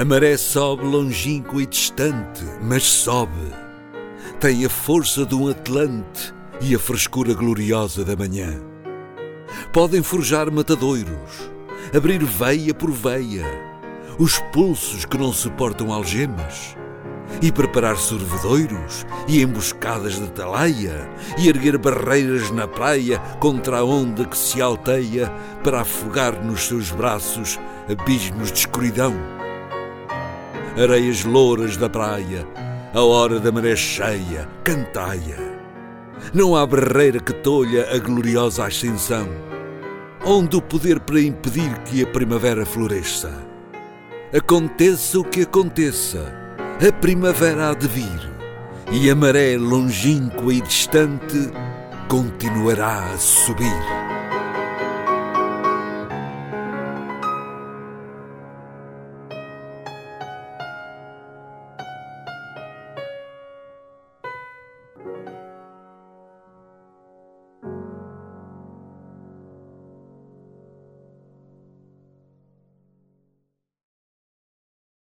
A maré sobe longínqua e distante, mas sobe. Tem a força de um Atlante e a frescura gloriosa da manhã. Podem forjar matadoiros, abrir veia por veia, os pulsos que não suportam algemas, e preparar sorvedoiros e emboscadas de atalaia, e erguer barreiras na praia contra a onda que se alteia para afogar nos seus braços abismos de escuridão. Areias louras da praia, a hora da maré cheia, cantai-a. Não há barreira que tolha a gloriosa ascensão, onde o poder para impedir que a primavera floresça. Aconteça o que aconteça, a primavera há de vir, e a maré longínqua e distante continuará a subir.